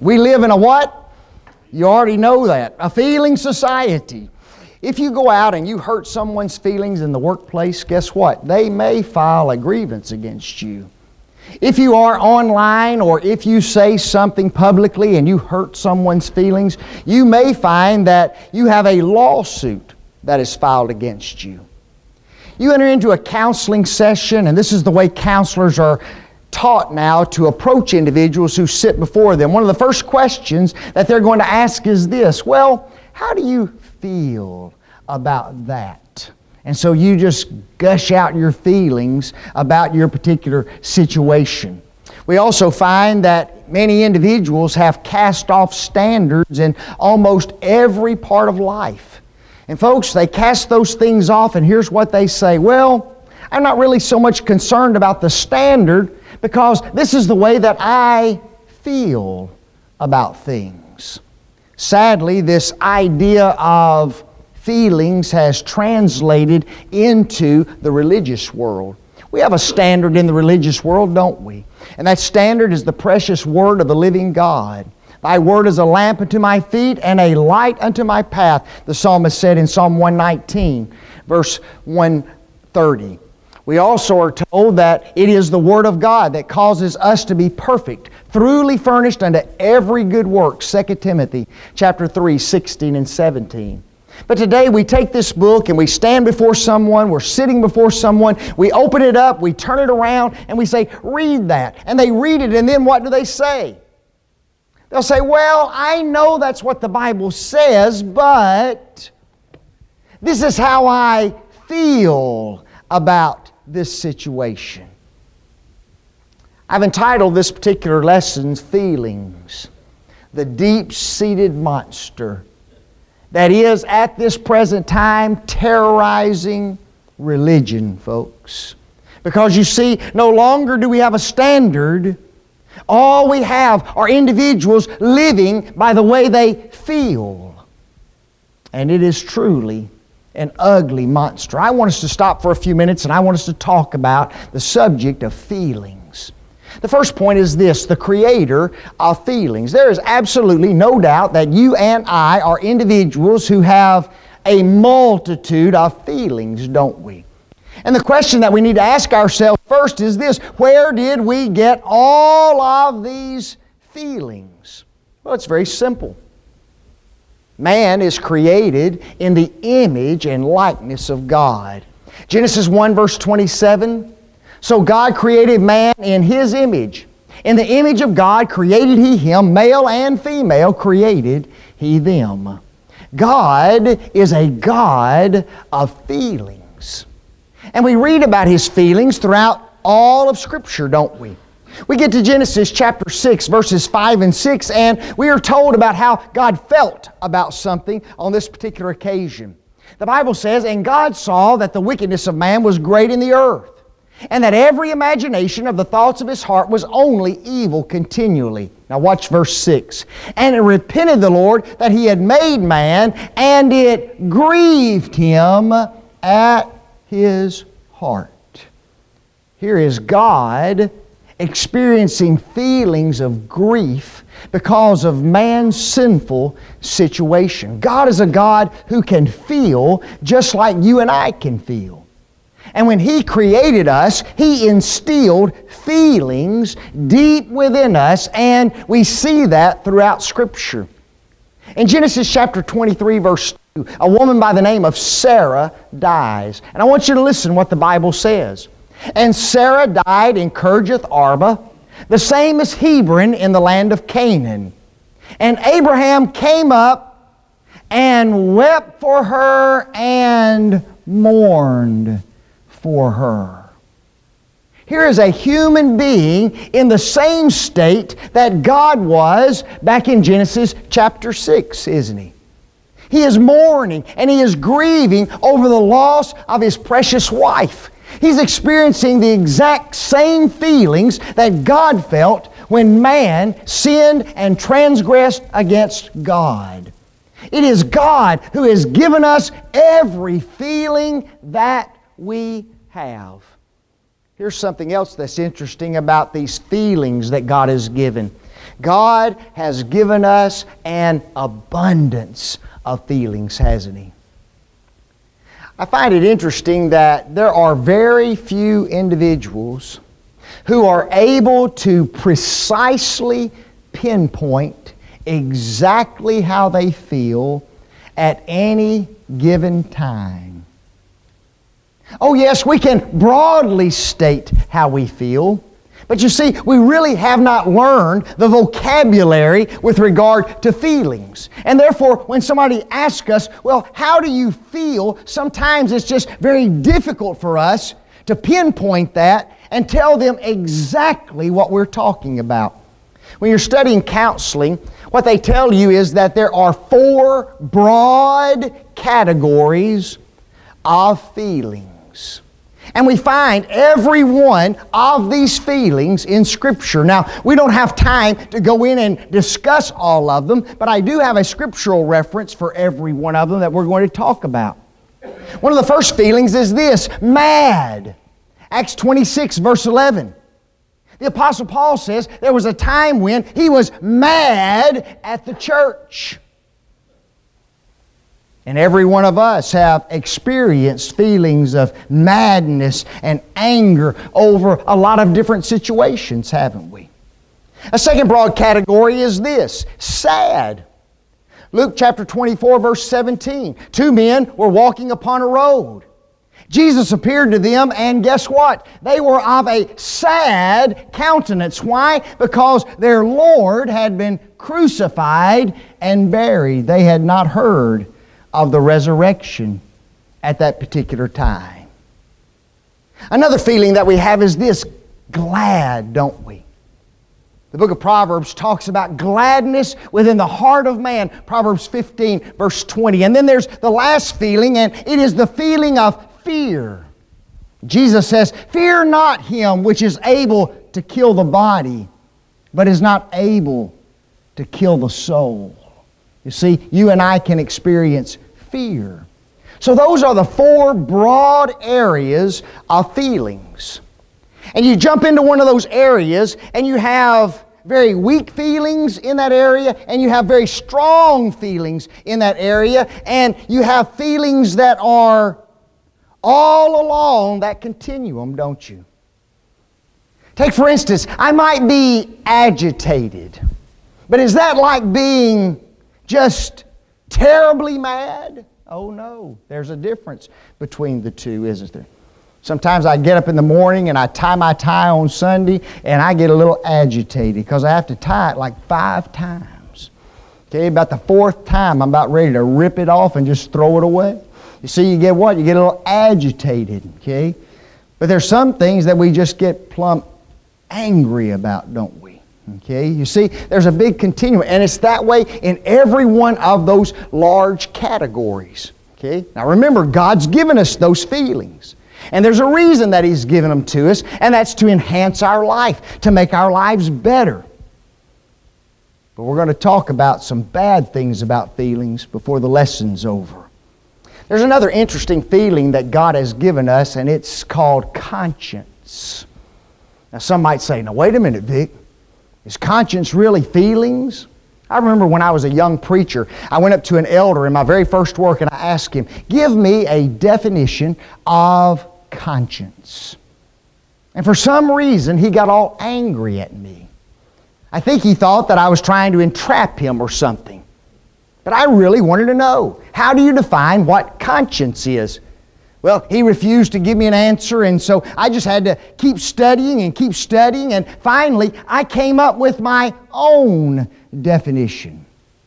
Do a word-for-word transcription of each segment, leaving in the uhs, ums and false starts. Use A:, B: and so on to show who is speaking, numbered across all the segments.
A: We live in a what? You already know that. A feeling society. If you go out and you hurt someone's feelings in the workplace, guess what? They may file a grievance against you. If you are online or if you say something publicly and you hurt someone's feelings, you may find that you have a lawsuit that is filed against you. You enter into a counseling session, and this is the way counselors are taught now to approach individuals who sit before them. One of the first questions that they're going to ask is this: well, how do you feel about that? And so you just gush out your feelings about your particular situation. We also find that many individuals have cast off standards in almost every part of life. And folks, they cast those things off, and here's what they say: well, I'm not really so much concerned about the standard because this is the way that I feel about things. Sadly, this idea of feelings has translated into the religious world. We have a standard in the religious world, don't we? And that standard is the precious Word of the living God. Thy Word is a lamp unto my feet and a light unto my path, the psalmist said in Psalm one nineteen, verse one thirty. We also are told that it is the Word of God that causes us to be perfect, thoroughly furnished unto every good work, Second Timothy chapter three, sixteen and seventeen. But today we take this book and we stand before someone, we're sitting before someone, we open it up, we turn it around, and we say, read that. And they read it, and then what do they say? They'll say, well, I know that's what the Bible says, but this is how I feel about this situation. I've entitled this particular lesson, Feelings, the deep-seated monster that is at this present time terrorizing religion, folks. Because you see, no longer do we have a standard. All we have are individuals living by the way they feel. And it is truly an ugly monster. I want us to stop for a few minutes and I want us to talk about the subject of feelings. The first point is this: the creator of feelings. There is absolutely no doubt that you and I are individuals who have a multitude of feelings, don't we? And the question that we need to ask ourselves first is this: where did we get all of these feelings? Well, it's very simple. Man is created in the image and likeness of God. Genesis one verse twenty-seven, so God created man in His image. In the image of God created He him, male and female created He them. God is a God of feelings. And we read about His feelings throughout all of Scripture, don't we? We get to Genesis chapter six, verses five and six, and we are told about how God felt about something on this particular occasion. The Bible says, and God saw that the wickedness of man was great in the earth, and that every imagination of the thoughts of his heart was only evil continually. Now watch verse six. And it repented the Lord that He had made man, and it grieved Him at His heart. Here is God experiencing feelings of grief because of man's sinful situation. God is a God who can feel just like you and I can feel. And when He created us, He instilled feelings deep within us, and we see that throughout Scripture. In Genesis chapter twenty-three, verse two, a woman by the name of Sarah dies. And I want you to listen what the Bible says. And Sarah died in Kirjath Arba, the same as Hebron in the land of Canaan. And Abraham came up and wept for her and mourned for her. Here is a human being in the same state that God was back in Genesis chapter six, isn't he? He is mourning and he is grieving over the loss of his precious wife. He's experiencing the exact same feelings that God felt when man sinned and transgressed against God. It is God who has given us every feeling that we have. Here's something else that's interesting about these feelings that God has given. God has given us an abundance of feelings, hasn't He? I find it interesting that there are very few individuals who are able to precisely pinpoint exactly how they feel at any given time. Oh yes, we can broadly state how we feel, but you see, we really have not learned the vocabulary with regard to feelings. And therefore, when somebody asks us, well, how do you feel? Sometimes it's just very difficult for us to pinpoint that and tell them exactly what we're talking about. When you're studying counseling, what they tell you is that there are four broad categories of feelings. And we find every one of these feelings in Scripture. Now, we don't have time to go in and discuss all of them, but I do have a scriptural reference for every one of them that we're going to talk about. One of the first feelings is this, mad. Acts twenty-six, verse eleven. The Apostle Paul says there was a time when he was mad at the church. And every one of us have experienced feelings of madness and anger over a lot of different situations, haven't we? A second broad category is this, sad. Luke chapter twenty-four, verse seventeen. Two men were walking upon a road. Jesus appeared to them, and guess what? They were of a sad countenance. Why? Because their Lord had been crucified and buried. They had not heard of the resurrection at that particular time. Another feeling that we have is this, glad, don't we? The book of Proverbs talks about gladness within the heart of man. Proverbs fifteen, verse twenty. And then there's the last feeling, and it is the feeling of fear. Jesus says, fear not him which is able to kill the body, but is not able to kill the soul. You see, you and I can experience fear. So those are the four broad areas of feelings. And you jump into one of those areas and you have very weak feelings in that area, and you have very strong feelings in that area, and you have feelings that are all along that continuum, don't you? Take for instance, I might be agitated, but is that like being just terribly mad? Oh no, there's a difference between the two, isn't there? Sometimes I get up in the morning and I tie my tie on Sunday and I get a little agitated because I have to tie it like five times. Okay, about the fourth time I'm about ready to rip it off and just throw it away. You see, you get what? You get a little agitated, okay? But there's some things that we just get plumb angry about, don't we? Okay, you see, there's a big continuum, and it's that way in every one of those large categories. Okay, now remember, God's given us those feelings, and there's a reason that He's given them to us, and that's to enhance our life, to make our lives better. But we're going to talk about some bad things about feelings before the lesson's over. There's another interesting feeling that God has given us, and it's called conscience. Now some might say, now wait a minute, Vic. Is conscience really feelings? I remember when I was a young preacher, I went up to an elder in my very first work and I asked him, give me a definition of conscience. And for some reason, he got all angry at me. I think he thought that I was trying to entrap him or something. But I really wanted to know, how do you define what conscience is? Well, he refused to give me an answer, and so I just had to keep studying and keep studying, and finally I came up with my own definition.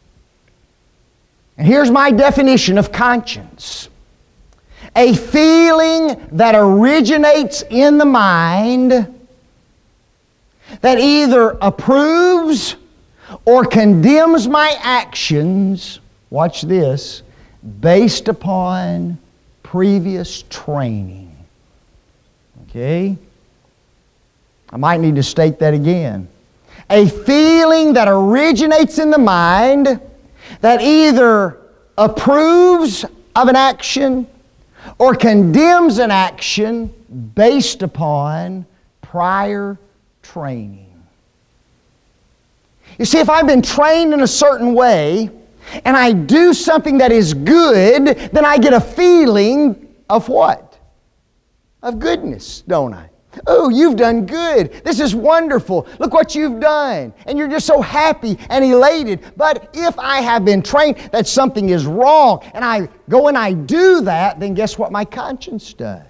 A: And here's my definition of conscience. A feeling that originates in the mind that either approves or condemns my actions, watch this, based upon previous training. Okay? I might need to state that again. A feeling that originates in the mind that either approves of an action or condemns an action based upon prior training. You see, if I've been trained in a certain way and I do something that is good, then I get a feeling of what? Of goodness, don't I? Oh, you've done good. This is wonderful. Look what you've done. And you're just so happy and elated. But if I have been trained that something is wrong and I go and I do that, then guess what my conscience does?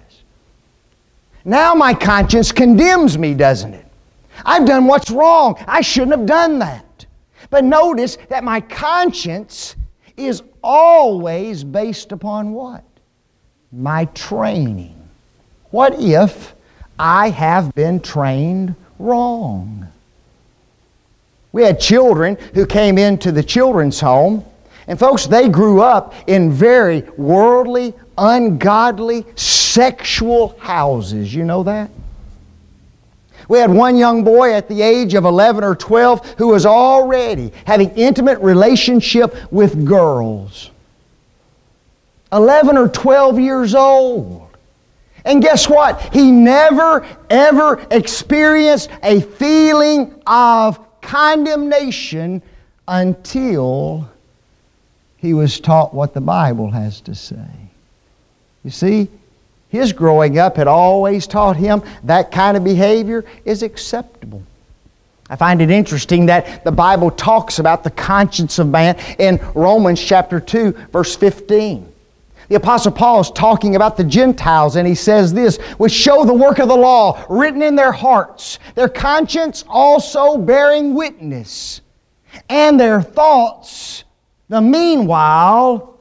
A: Now my conscience condemns me, doesn't it? I've done what's wrong. I shouldn't have done that. But notice that my conscience is always based upon what? My training. What if I have been trained wrong? We had children who came into the children's home, and folks, they grew up in very worldly, ungodly, sexual houses. You know that? We had one young boy at the age of eleven or twelve who was already having intimate relationship with girls. eleven or twelve years old. And guess what? He never, ever experienced a feeling of condemnation until he was taught what the Bible has to say. You see, his growing up had always taught him that kind of behavior is acceptable. I find it interesting that the Bible talks about the conscience of man in Romans chapter two, verse fifteen. The Apostle Paul is talking about the Gentiles, and he says this, which show the work of the law written in their hearts, their conscience also bearing witness, and their thoughts, the meanwhile,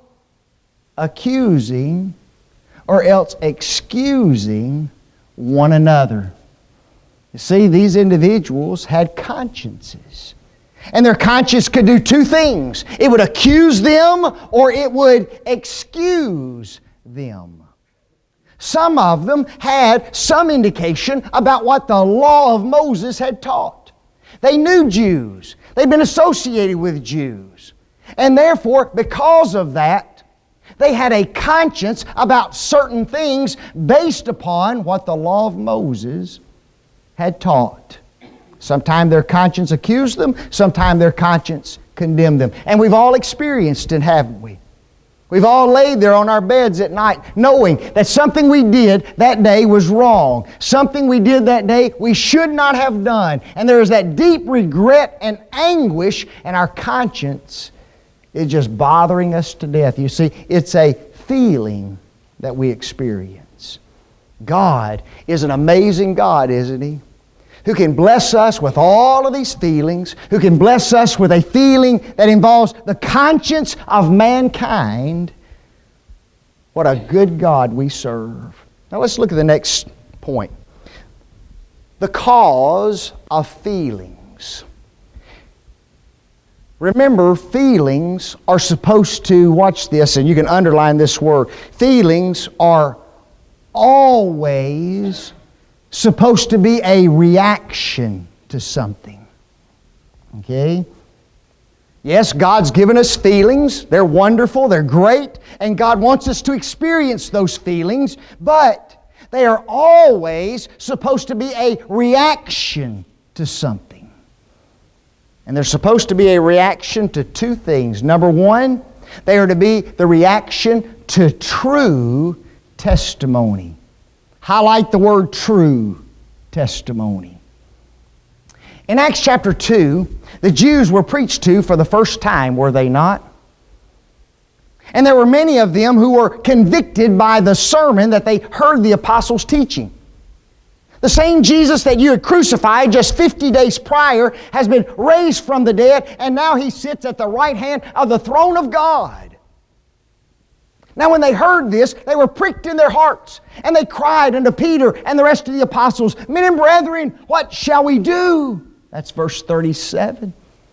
A: accusing or else excusing one another. You see, these individuals had consciences. And their conscience could do two things. It would accuse them or it would excuse them. Some of them had some indication about what the law of Moses had taught. They knew Jews. They'd been associated with Jews. And therefore, because of that, they had a conscience about certain things based upon what the law of Moses had taught. Sometimes their conscience accused them, sometimes their conscience condemned them. And we've all experienced it, haven't we? We've all laid there on our beds at night knowing that something we did that day was wrong. Something we did that day we should not have done. And there is that deep regret and anguish, and our conscience is just bothering us to death. You see, it's a feeling that we experience. God is an amazing God, isn't He? Who can bless us with all of these feelings, who can bless us with a feeling that involves the conscience of mankind. What a good God we serve. Now let's look at the next point. The cause of feelings. Remember, feelings are supposed to, watch this, and you can underline this word, feelings are always supposed to be a reaction to something. Okay? Yes, God's given us feelings. They're wonderful, they're great, and God wants us to experience those feelings, but they are always supposed to be a reaction to something. And they're supposed to be a reaction to two things. Number one, they are to be the reaction to true testimony. Highlight the word true testimony. In Acts chapter two, the Jews were preached to for the first time, were they not? And there were many of them who were convicted by the sermon that they heard the apostles teaching. The same Jesus that you had crucified just fifty days prior has been raised from the dead, and now He sits at the right hand of the throne of God. Now when they heard this, they were pricked in their hearts, and they cried unto Peter and the rest of the apostles, Men and brethren, what shall we do? That's verse thirty-seven.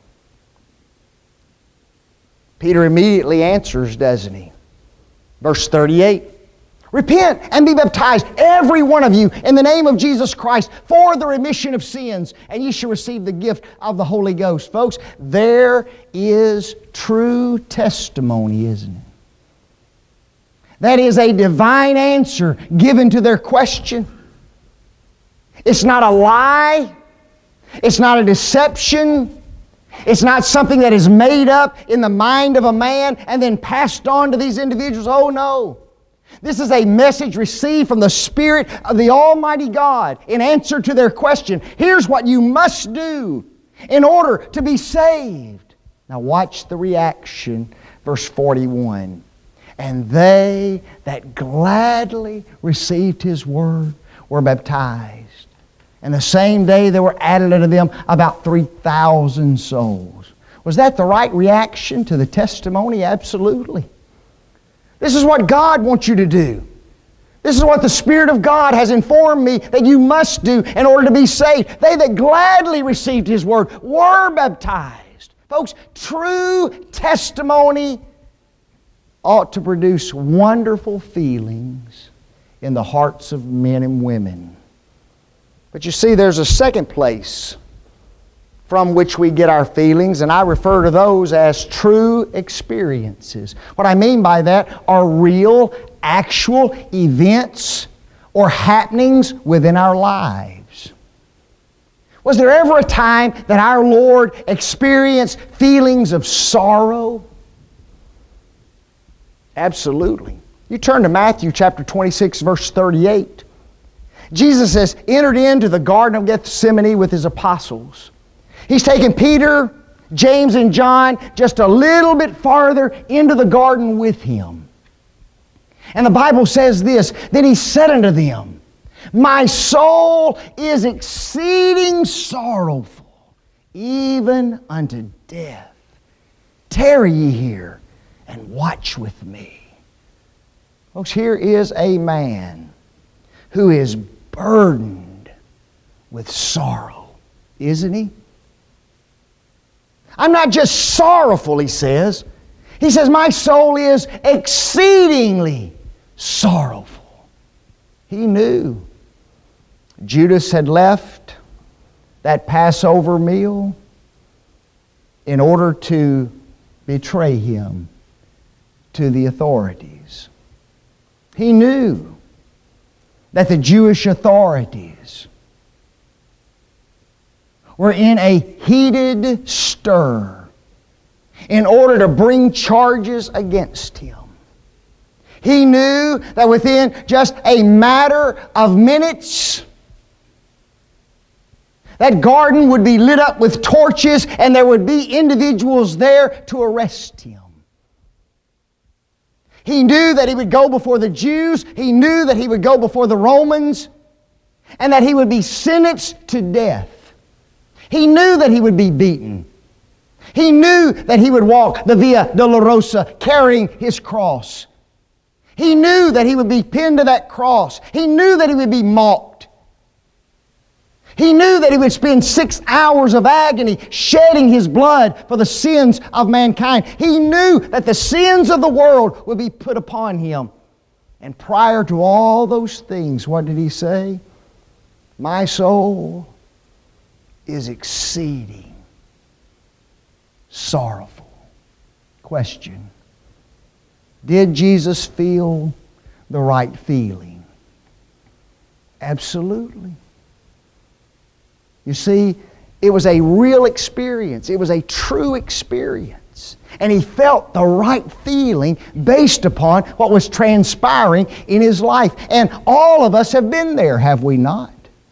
A: Peter immediately answers, doesn't he? Verse thirty-eight. Repent and be baptized, every one of you, in the name of Jesus Christ, for the remission of sins, and ye shall receive the gift of the Holy Ghost. Folks, there is true testimony, isn't it? That is a divine answer given to their question. It's not a lie. It's not a deception. It's not something that is made up in the mind of a man and then passed on to these individuals. Oh no. This is a message received from the Spirit of the Almighty God in answer to their question. Here's what you must do in order to be saved. Now watch the reaction. Verse forty-one. And they that gladly received His word were baptized. And the same day there were added unto them about three thousand souls. Was that the right reaction to the testimony? Absolutely. This is what God wants you to do. This is what the Spirit of God has informed me that you must do in order to be saved. They that gladly received His word were baptized. Folks, true testimony ought to produce wonderful feelings in the hearts of men and women. But you see, there's a second place from which we get our feelings, and I refer to those as true experiences. What I mean by that are real, actual events or happenings within our lives. Was there ever a time that our Lord experienced feelings of sorrow? Absolutely. You turn to Matthew chapter twenty-six, verse thirty-eight. Jesus has entered into the Garden of Gethsemane with His apostles. He's taken Peter, James, and John just a little bit farther into the garden with Him. And the Bible says this, Then He said unto them, My soul is exceeding sorrowful, even unto death. Tarry ye here and watch with me. Folks, here is a man who is burdened with sorrow, isn't he? I'm not just sorrowful, he says. He says, my soul is exceedingly sorrowful. He knew Judas had left that Passover meal in order to betray him to the authorities. He knew that the Jewish authorities were in a heated stir in order to bring charges against him. He knew that within just a matter of minutes, that garden would be lit up with torches and there would be individuals there to arrest him. He knew that he would go before the Jews. He knew that he would go before the Romans and that he would be sentenced to death. He knew that he would be beaten. He knew that he would walk the Via Dolorosa carrying his cross. He knew that he would be pinned to that cross. He knew that he would be mocked. He knew that he would spend six hours of agony shedding his blood for the sins of mankind. He knew that the sins of the world would be put upon him. And prior to all those things, what did he say? My soul is exceeding sorrowful. Question. Did Jesus feel the right feeling? Absolutely. You see, it was a real experience. It was a true experience. And he felt the right feeling based upon what was transpiring in his life. And all of us have been there, have we not?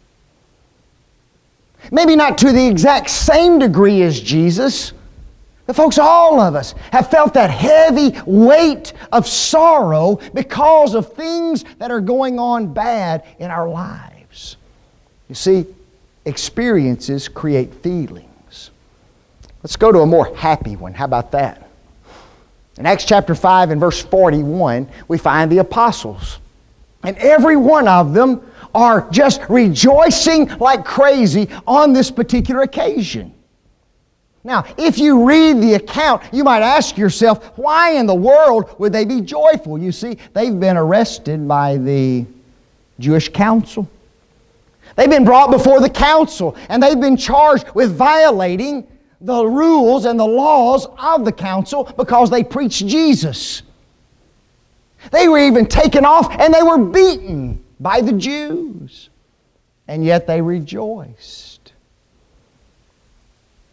A: Maybe not to the exact same degree as Jesus. But folks, all of us have felt that heavy weight of sorrow because of things that are going on bad in our lives. You see, experiences create feelings. Let's go to a more happy one. How about that? In Acts chapter five and verse forty-one, we find the apostles. And every one of them are just rejoicing like crazy on this particular occasion. Now, if you read the account, you might ask yourself, why in the world would they be joyful? You see, they've been arrested by the Jewish council. They've been brought before the council, and they've been charged with violating the rules and the laws of the council because they preached Jesus. They were even taken off and they were beaten by the Jews. And yet they rejoiced.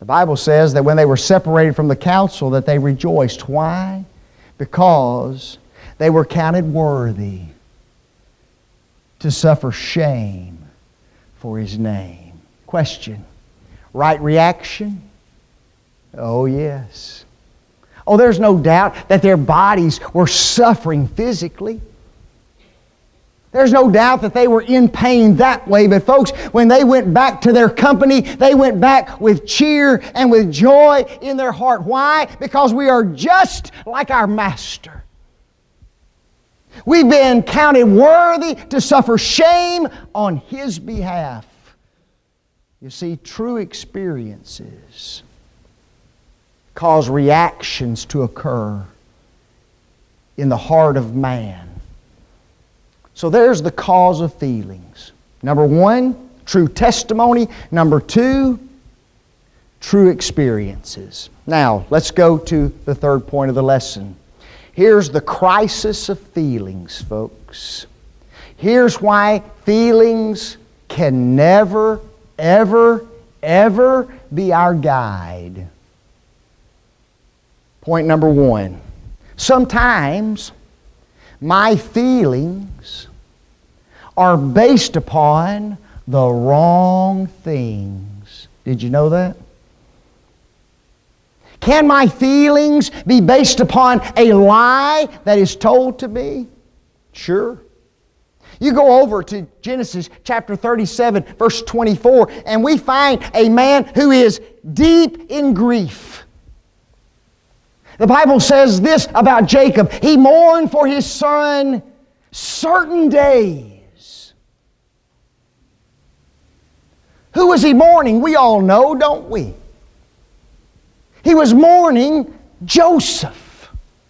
A: The Bible says that when they were separated from the council that they rejoiced. Why? Because they were counted worthy to suffer shame for His name. Question. Right reaction? Oh, yes. Oh, there's no doubt that their bodies were suffering physically. There's no doubt that they were in pain that way. But folks, when they went back to their company, they went back with cheer and with joy in their heart. Why? Because we are just like our Master. We've been counted worthy to suffer shame on His behalf. You see, true experiences cause reactions to occur in the heart of man. So there's the cause of feelings. Number one, true testimony. Number two, true experiences. Now, let's go to the third point of the lesson. Here's the crisis of feelings, folks. Here's why feelings can never, ever, ever be our guide. Point number one. Sometimes my feelings are based upon the wrong things. Did you know that? Can my feelings be based upon a lie that is told to me? Sure. You go over to Genesis chapter thirty-seven, verse twenty-four, and we find a man who is deep in grief. The Bible says this about Jacob. He mourned for his son certain days. Who was he mourning? We all know, don't we? He was mourning Joseph.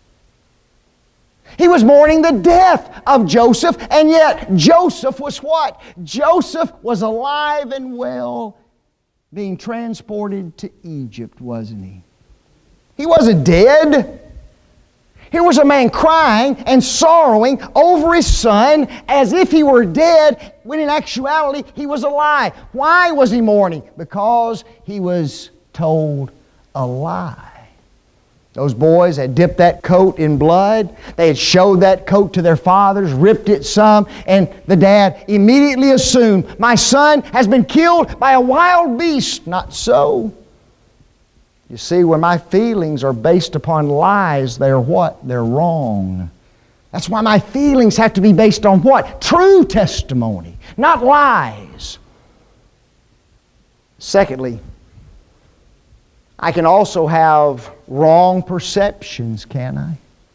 A: He was mourning the death of Joseph, and yet Joseph was what? Joseph was alive and well, being transported to Egypt, wasn't he? He wasn't dead. Here was a man crying and sorrowing over his son as if he were dead, when in actuality he was alive. Why was he mourning? Because he was told a lie. Those boys had dipped that coat in blood. They had showed that coat to their fathers, ripped it some, and the dad immediately assumed, my son has been killed by a wild beast. Not so. You see, when my feelings are based upon lies, they're what? They're wrong. That's why my feelings have to be based on what? True testimony, not lies. Secondly, I can also have wrong perceptions, can I?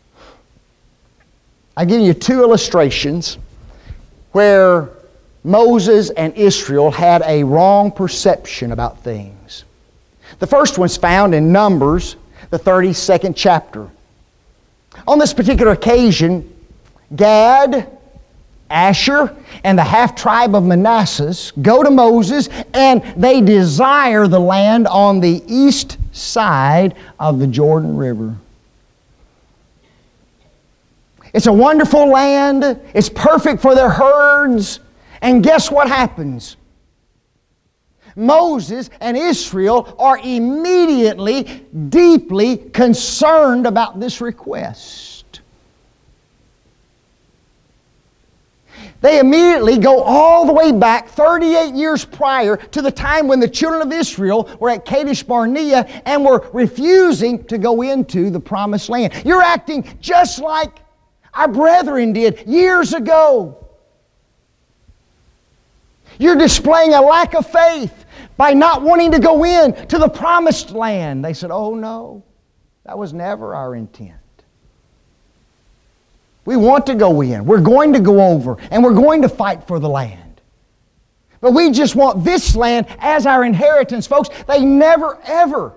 A: I give you two illustrations where Moses and Israel had a wrong perception about things. The first one's found in Numbers, the thirty-second chapter. On this particular occasion, Gad, Asher, and the half-tribe of Manasseh go to Moses, and they desire the land on the east side of the Jordan River. It's a wonderful land. It's perfect for their herds. And guess what happens? Moses and Israel are immediately, deeply concerned about this request. They immediately go all the way back thirty-eight years prior to the time when the children of Israel were at Kadesh Barnea and were refusing to go into the promised land. You're acting just like our brethren did years ago. You're displaying a lack of faith by not wanting to go in to the promised land. They said, oh no, that was never our intent. We want to go in. We're going to go over, and we're going to fight for the land. But we just want this land as our inheritance, folks. They never, ever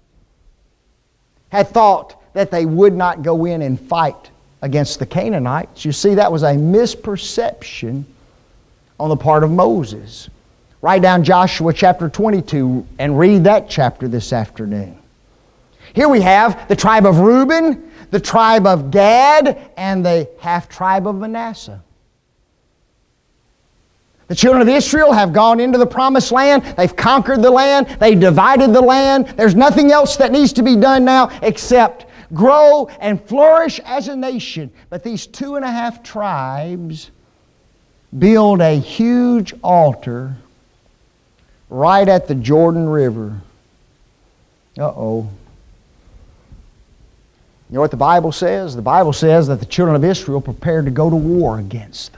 A: had thought that they would not go in and fight against the Canaanites. You see, that was a misperception on the part of Moses. Write down Joshua chapter twenty-two and read that chapter this afternoon. Here we have the tribe of Reuben, the tribe of Gad, and the half-tribe of Manasseh. The The children of Israel have gone into the promised land. They've conquered the land. They've divided the land. There's nothing else that needs to be done now except grow and flourish as a nation. But these two and a half tribes build a huge altar right at the Jordan River. Uh-oh. You know what the Bible says? The Bible says that the children of Israel prepared to go to war against them.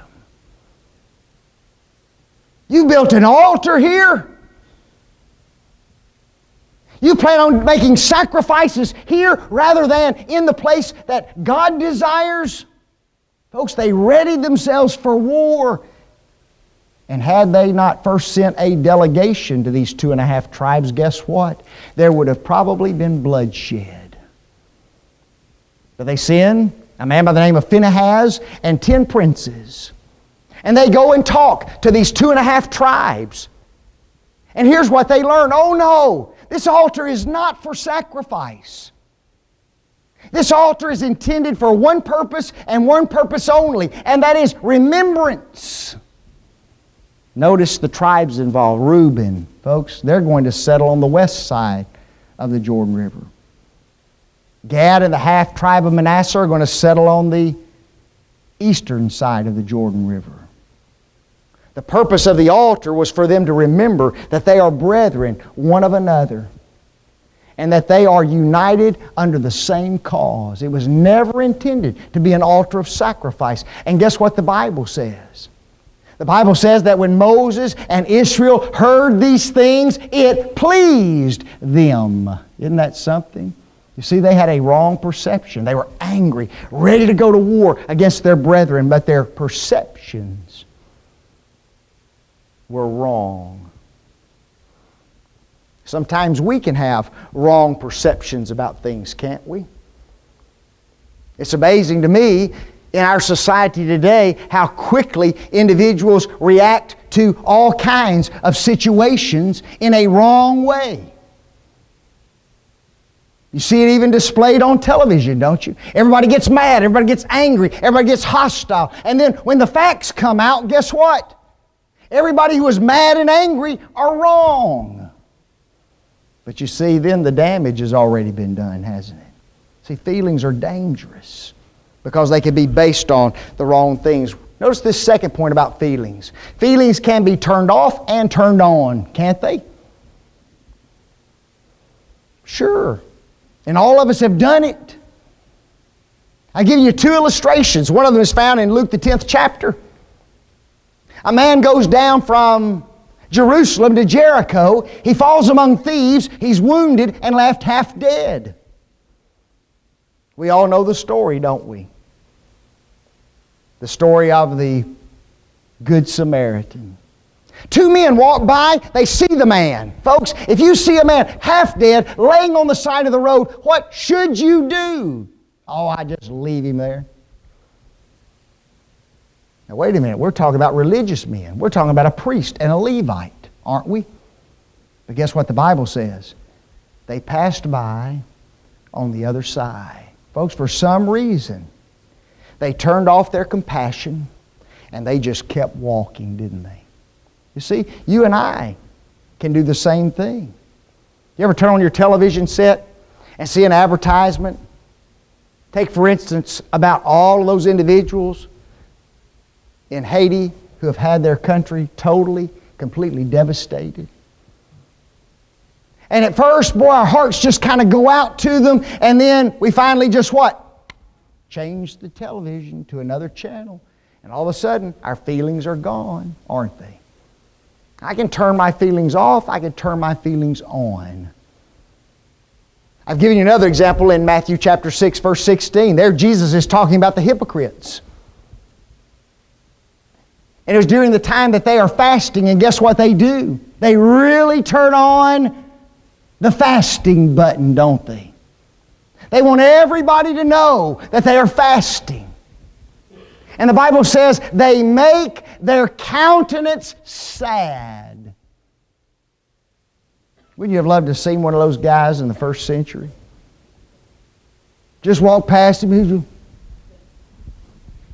A: You built an altar here? You plan on making sacrifices here rather than in the place that God desires? Folks, they readied themselves for war. And had they not first sent a delegation to these two and a half tribes, guess what? There would have probably been bloodshed. But they send a man by the name of Phinehas and ten princes. And they go and talk to these two and a half tribes. And here's what they learn. Oh no, this altar is not for sacrifice. This altar is intended for one purpose and one purpose only, and that is remembrance. Notice the tribes involved. Reuben, folks, they're going to settle on the west side of the Jordan River. Gad and the half tribe of Manasseh are going to settle on the eastern side of the Jordan River. The purpose of the altar was for them to remember that they are brethren one of another and that they are united under the same cause. It was never intended to be an altar of sacrifice. And guess what the Bible says? The Bible says that when Moses and Israel heard these things, it pleased them. Isn't that something? You see, they had a wrong perception. They were angry, ready to go to war against their brethren, but their perceptions were wrong. Sometimes we can have wrong perceptions about things, can't we? It's amazing to me in our society today how quickly individuals react to all kinds of situations in a wrong way. You see it even displayed on television, don't you? Everybody gets mad, everybody gets angry, everybody gets hostile. And then when the facts come out, guess what? Everybody who is mad and angry are wrong. But you see, then the damage has already been done, hasn't it? See, feelings are dangerous because they can be based on the wrong things. Notice this second point about feelings. Feelings can be turned off and turned on, can't they? Sure. And all of us have done it. I give you two illustrations. One of them is found in Luke the tenth chapter. A man goes down from Jerusalem to Jericho. He falls among thieves. He's wounded and left half dead. We all know the story, don't we? The story of the Good Samaritan. Two men walk by, they see the man. Folks, if you see a man half dead, laying on the side of the road, what should you do? Oh, I just leave him there. Now wait a minute, we're talking about religious men. We're talking about a priest and a Levite, aren't we? But guess what the Bible says? They passed by on the other side. Folks, for some reason, they turned off their compassion and they just kept walking, didn't they? You see, you and I can do the same thing. You ever turn on your television set and see an advertisement? Take, for instance, about all of those individuals in Haiti who have had their country totally, completely devastated. And at first, boy, our hearts just kind of go out to them, and then we finally just what? Change the television to another channel. And all of a sudden, our feelings are gone, aren't they? I can turn my feelings off. I can turn my feelings on. I've given you another example in Matthew chapter six, verse sixteen. There Jesus is talking about the hypocrites. And it was during the time that they are fasting, and guess what they do? They really turn on the fasting button, don't they? They want everybody to know that they are fasting. And the Bible says they make their countenance sad. Wouldn't you have loved to have seen one of those guys in the first century? Just walk past him.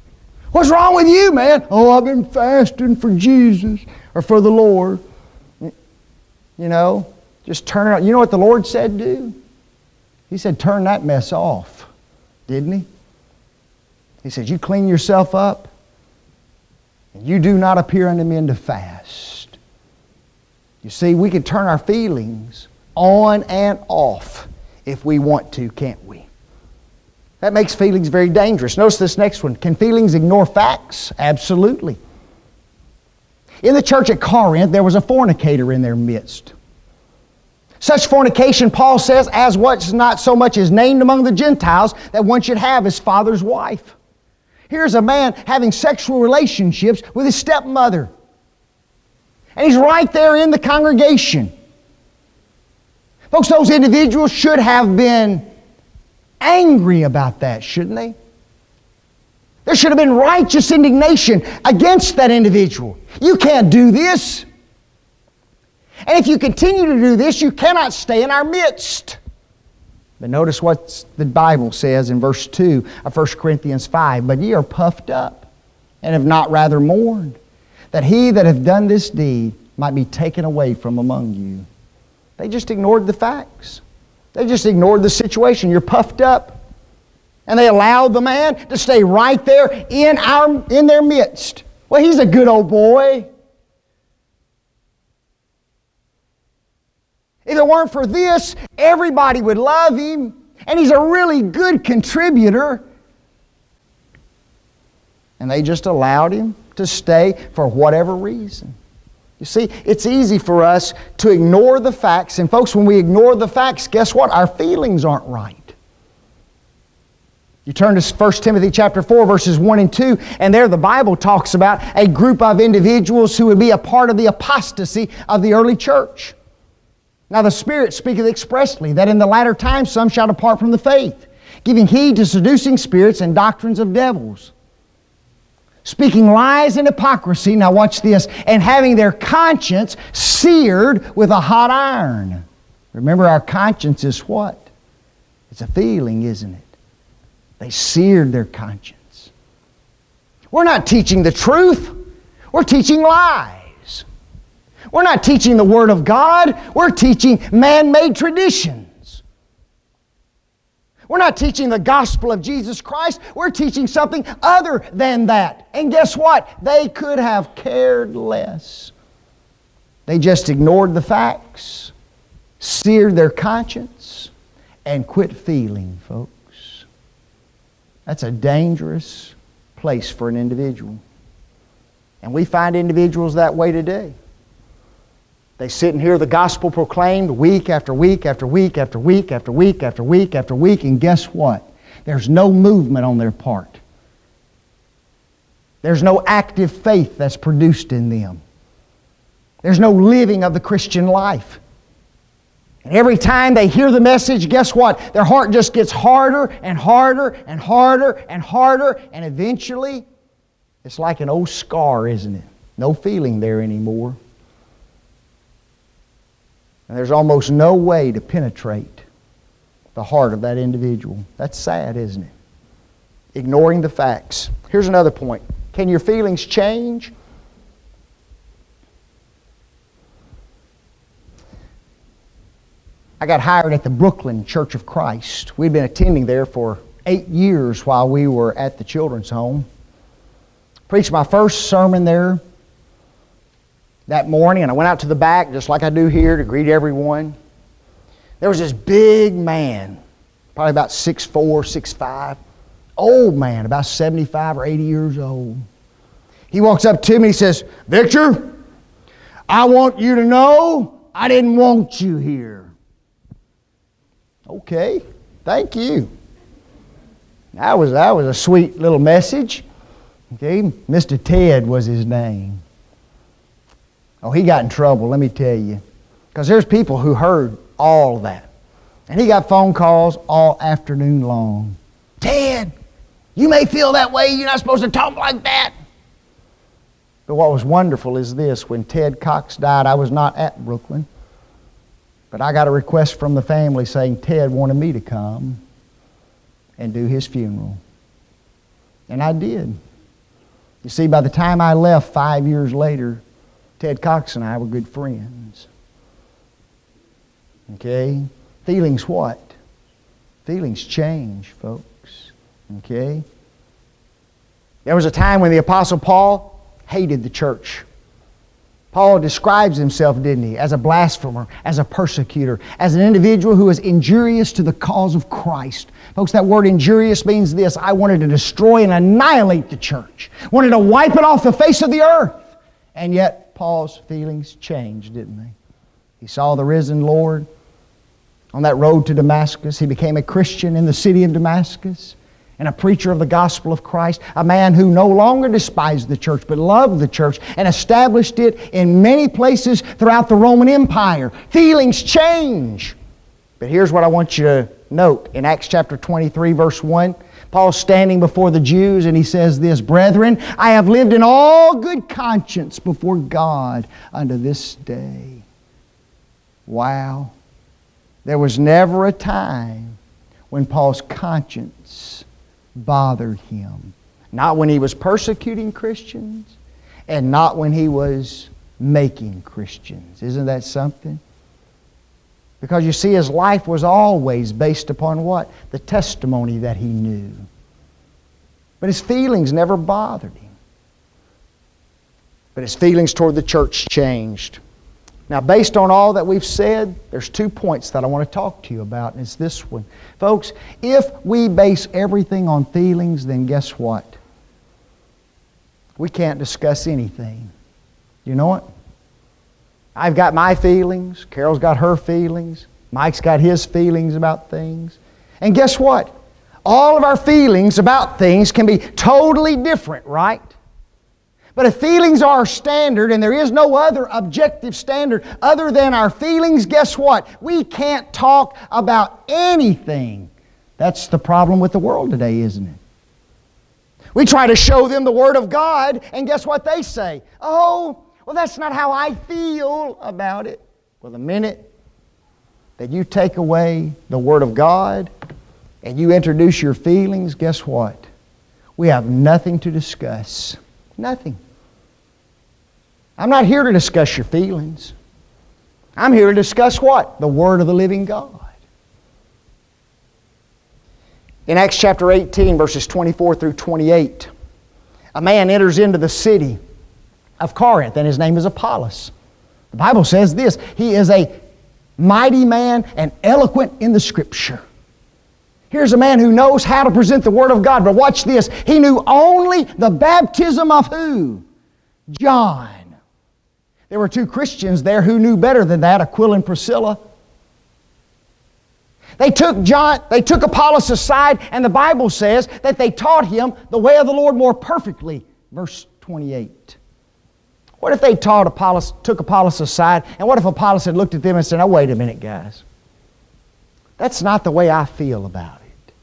A: What's wrong with you, man? Oh, I've been fasting for Jesus or for the Lord. You know, just turn it on. You know what the Lord said do? He said, turn that mess off, didn't He? He said, you clean yourself up, and you do not appear unto men to fast. You see, we can turn our feelings on and off if we want to, can't we? That makes feelings very dangerous. Notice this next one. Can feelings ignore facts? Absolutely. In the church at Corinth, there was a fornicator in their midst. Such fornication, Paul says, as what's not so much as named among the Gentiles, that one should have his father's wife. Here's a man having sexual relationships with his stepmother. And he's right there in the congregation. Folks, those individuals should have been angry about that, shouldn't they? There should have been righteous indignation against that individual. You can't do this. And if you continue to do this, you cannot stay in our midst. But notice what the Bible says in verse two of First Corinthians five. But ye are puffed up, and have not rather mourned, that he that hath done this deed might be taken away from among you. They just ignored the facts. They just ignored the situation. You're puffed up. And they allowed the man to stay right there in, our, in their midst. Well, he's a good old boy. If it weren't for this, everybody would love him. And he's a really good contributor. And they just allowed him to stay for whatever reason. You see, it's easy for us to ignore the facts. And folks, when we ignore the facts, guess what? Our feelings aren't right. You turn to First Timothy chapter four, verses one and two, and there the Bible talks about a group of individuals who would be a part of the apostasy of the early church. Now the Spirit speaketh expressly that in the latter times some shall depart from the faith, giving heed to seducing spirits and doctrines of devils, speaking lies and hypocrisy, now watch this, and having their conscience seared with a hot iron. Remember, our conscience is what? It's a feeling, isn't it? They seared their conscience. We're not teaching the truth. We're teaching lies. We're not teaching the Word of God. We're teaching man-made traditions. We're not teaching the gospel of Jesus Christ. We're teaching something other than that. And guess what? They could have cared less. They just ignored the facts, seared their conscience, and quit feeling, folks. That's a dangerous place for an individual. And we find individuals that way today. They sit and hear the gospel proclaimed week after week after week after week after week after week after week, and guess what? There's no movement on their part. There's no active faith that's produced in them. There's no living of the Christian life. And every time they hear the message, guess what? Their heart just gets harder and harder and harder and harder, and eventually it's like an old scar, isn't it? No feeling there anymore. And there's almost no way to penetrate the heart of that individual. That's sad, isn't it? Ignoring the facts. Here's another point. Can your feelings change? I got hired at the Brooklyn Church of Christ. We'd been attending there for eight years while we were at the children's home. Preached my first sermon there that morning, and I went out to the back just like I do here to greet everyone. There was this big man, probably about six foot four, six foot five, old man, about seventy-five or eighty years old. He walks up to me and he says, "Victor, I want you to know I didn't want you here." Okay, thank you. That was, that was a sweet little message. Okay, Mister Ted was his name. Oh, he got in trouble, let me tell you. Because there's people who heard all that. And he got phone calls all afternoon long. "Ted, you may feel that way. You're not supposed to talk like that." But what was wonderful is this. When Ted Cox died, I was not at Brooklyn. But I got a request from the family saying Ted wanted me to come and do his funeral. And I did. You see, by the time I left five years later, Ted Cox and I were good friends. Okay? Feelings what? Feelings change, folks. Okay? There was a time when the Apostle Paul hated the church. Paul describes himself, didn't he, as a blasphemer, as a persecutor, as an individual who is injurious to the cause of Christ. Folks, that word injurious means this: I wanted to destroy and annihilate the church. Wanted to wipe it off the face of the earth. And yet, Paul's feelings changed, didn't they? He saw the risen Lord on that road to Damascus. He became a Christian in the city of Damascus and a preacher of the gospel of Christ, a man who no longer despised the church but loved the church and established it in many places throughout the Roman Empire. Feelings change. But here's what I want you to note. In Acts chapter twenty-three, verse one, Paul's standing before the Jews and he says this: Brethren, I have lived in all good conscience before God unto this day. Wow. There was never a time when Paul's conscience bothered him. Not when he was persecuting Christians and not when he was making Christians. Isn't that something? Because you see, his life was always based upon what? The testimony that he knew. But his feelings never bothered him. But his feelings toward the church changed. Now, based on all that we've said, there's two points that I want to talk to you about, and it's this one. Folks, if we base everything on feelings, then guess what? We can't discuss anything. You know what? I've got my feelings. Carol's got her feelings. Mike's got his feelings about things. And guess what? All of our feelings about things can be totally different, right? But if feelings are our standard and there is no other objective standard other than our feelings, guess what? We can't talk about anything. That's the problem with the world today, isn't it? We try to show them the Word of God, and guess what they say? Oh, well, that's not how I feel about it. Well, the minute that you take away the Word of God and you introduce your feelings, guess what? We have nothing to discuss. Nothing. I'm not here to discuss your feelings. I'm here to discuss what? The Word of the living God. In Acts chapter eighteen, verses twenty-four through twenty-eight, a man enters into the city of Corinth, and his name is Apollos. The Bible says this: he is a mighty man and eloquent in the Scripture. Here's a man who knows how to present the Word of God. But watch this. He knew only the baptism of who? John. There were two Christians there who knew better than that, Aquila and Priscilla. They took John, they took Apollos aside, and the Bible says that they taught him the way of the Lord more perfectly. Verse twenty-eight. What if they taught Apollos, took Apollos aside, and what if Apollos had looked at them and said, "Oh, wait a minute, guys. That's not the way I feel about it.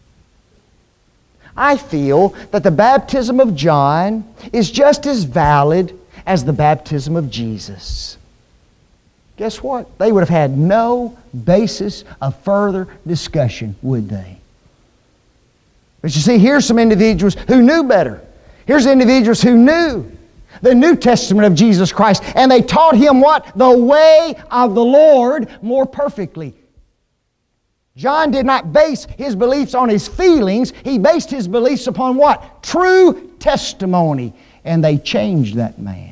A: I feel that the baptism of John is just as valid as the baptism of Jesus." Guess what? They would have had no basis of further discussion, would they? But you see, here's some individuals who knew better. Here's individuals who knew the New Testament of Jesus Christ, and they taught him what? The way of the Lord more perfectly. John did not base his beliefs on his feelings. He based his beliefs upon what? True testimony. And they changed that man.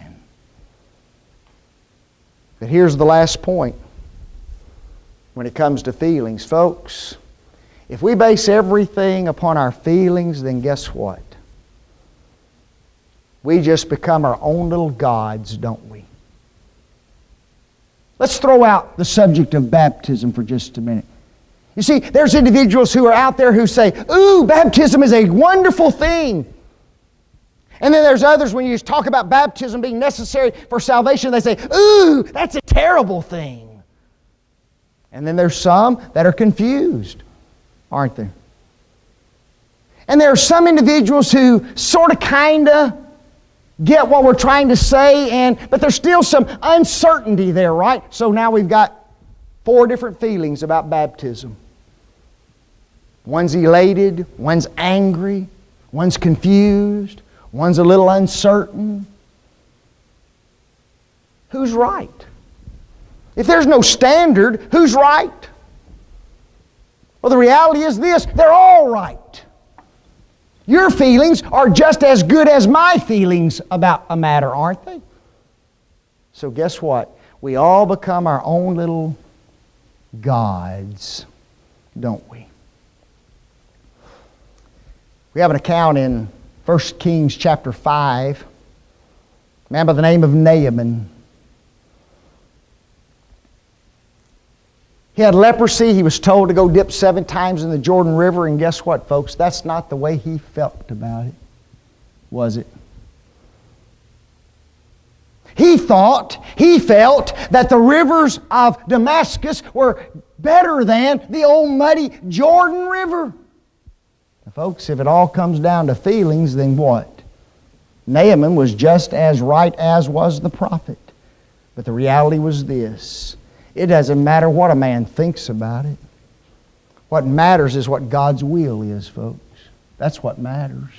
A: But here's the last point when it comes to feelings. Folks, if we base everything upon our feelings, then guess what? We just become our own little gods, don't we? Let's throw out the subject of baptism for just a minute. You see, there's individuals who are out there who say, "Ooh, baptism is a wonderful thing." And then there's others, when you talk about baptism being necessary for salvation, they say, "Ooh, that's a terrible thing." And then there's some that are confused, aren't there? And there are some individuals who sort of, kind of get what we're trying to say, and but there's still some uncertainty there, right? So now we've got four different feelings about baptism. One's elated, one's angry, one's confused, One's a little uncertain. Who's right? If there's no standard, who's right? Well, the reality is this, they're all right. Your feelings are just as good as my feelings about a matter, aren't they? So guess what? We all become our own little gods, don't we? We have an account in First Kings chapter five. A man by the name of Naaman. He had leprosy. He was told to go dip seven times in the Jordan River. And guess what, folks? That's not the way he felt about it, was it? He thought, he felt that the rivers of Damascus were better than the old muddy Jordan River. Now, folks, if it all comes down to feelings, then what? Naaman was just as right as was the prophet. But the reality was this. It doesn't matter what a man thinks about it. What matters is what God's will is, folks. That's what matters.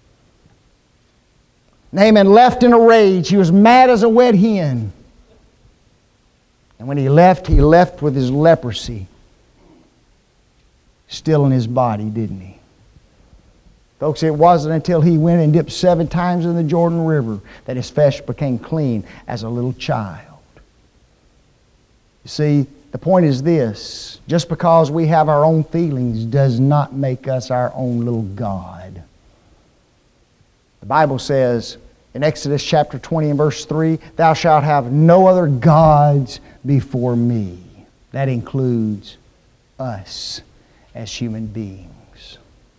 A: Naaman left in a rage. He was mad as a wet hen. And when he left, he left with his leprosy still in his body, didn't he? Folks, it wasn't until he went and dipped seven times in the Jordan River that his flesh became clean as a little child. You see, the point is this. Just because we have our own feelings does not make us our own little God. The Bible says in Exodus chapter twenty and verse three, "Thou shalt have no other gods before me." That includes us as human beings.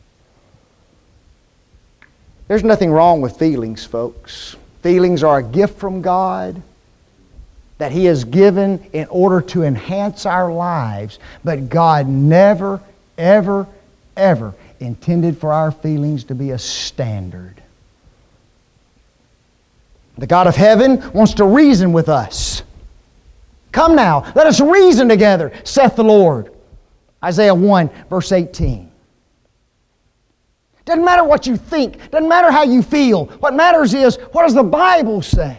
A: There's nothing wrong with feelings, folks. Feelings are a gift from God that He has given in order to enhance our lives. But God never, ever, ever intended for our feelings to be a standard. The God of heaven wants to reason with us. Come now, let us reason together, saith the Lord. Isaiah one, verse eighteen. Doesn't matter what you think. Doesn't matter how you feel. What matters is, what does the Bible say?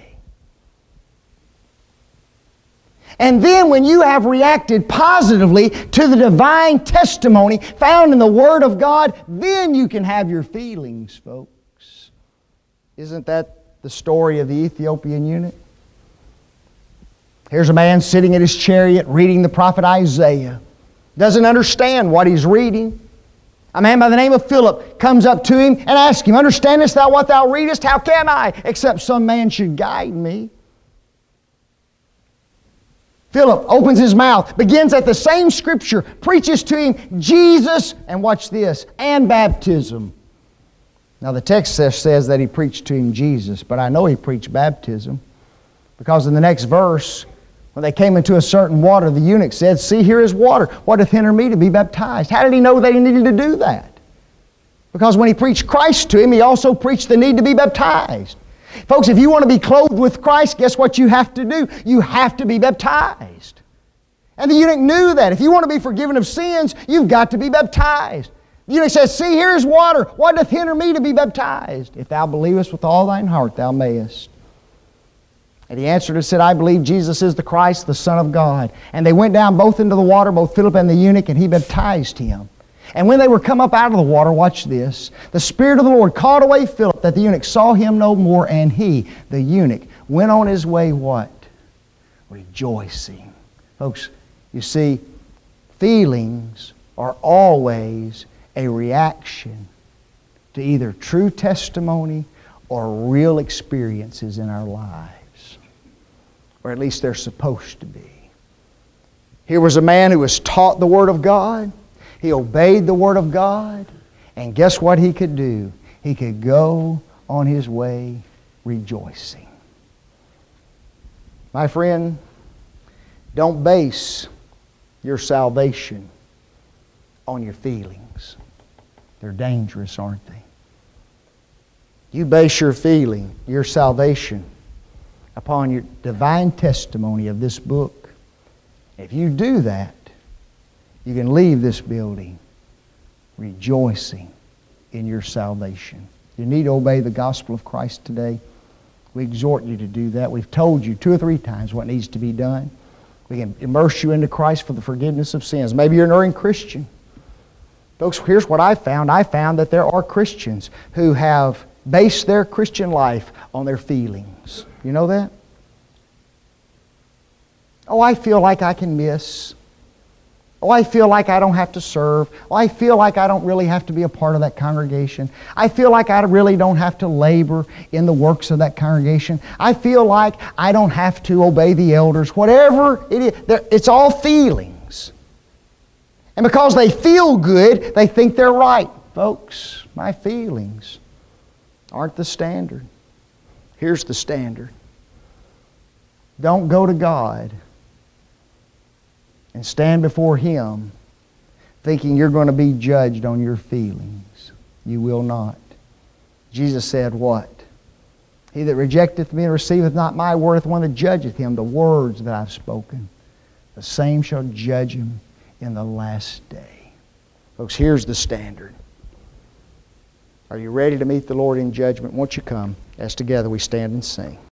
A: And then when you have reacted positively to the divine testimony found in the Word of God, then you can have your feelings, folks. Isn't that the story of the Ethiopian eunuch? Here's a man sitting in his chariot reading the prophet Isaiah. Doesn't understand what he's reading. A man by the name of Philip comes up to him and asks him, "Understandest thou what thou readest? How can I, except some man should guide me?" Philip opens his mouth, begins at the same scripture, preaches to him Jesus, and watch this, and baptism. Now the text says that he preached to him Jesus, but I know he preached baptism, because in the next verse, when they came into a certain water, the eunuch said, "See, here is water. What doth hinder me to be baptized?" How did he know that he needed to do that? Because when he preached Christ to him, he also preached the need to be baptized. Folks, if you want to be clothed with Christ, guess what you have to do? You have to be baptized. And the eunuch knew that. If you want to be forgiven of sins, you've got to be baptized. The eunuch says, "See, here is water. What doth hinder me to be baptized? If thou believest with all thine heart, thou mayest." And he answered and said, "I believe Jesus is the Christ, the Son of God." And they went down both into the water, both Philip and the eunuch, and he baptized him. And when they were come up out of the water, watch this, the Spirit of the Lord called away Philip, that the eunuch saw him no more, and he, the eunuch, went on his way, what? Rejoicing. Folks, you see, feelings are always a reaction to either true testimony or real experiences in our lives. Or at least they're supposed to be. Here was a man who was taught the Word of God. He obeyed the Word of God. And guess what he could do? He could go on his way rejoicing. My friend, don't base your salvation on your feelings. They're dangerous, aren't they? You base your feeling, your salvation, upon your divine testimony of this book. If you do that, you can leave this building rejoicing in your salvation. You need to obey the gospel of Christ today. We exhort you to do that. We've told you two or three times what needs to be done. We can immerse you into Christ for the forgiveness of sins. Maybe you're an erring Christian. Folks, here's what I found. I found that there are Christians who have based their Christian life on their feelings. You know that? Oh, I feel like I can miss. Oh, I feel like I don't have to serve. Oh, I feel like I don't really have to be a part of that congregation. I feel like I really don't have to labor in the works of that congregation. I feel like I don't have to obey the elders. Whatever it is, it's all feelings. And because they feel good, they think they're right. Folks, my feelings aren't the standard. Here's the standard. Don't go to God and stand before Him thinking you're going to be judged on your feelings. You will not. Jesus said what? He that rejecteth me and receiveth not my word, the one that judgeth him, the words that I've spoken, the same shall judge him in the last day. Folks, here's the standard. Are you ready to meet the Lord in judgment? Won't you come as together we stand and sing?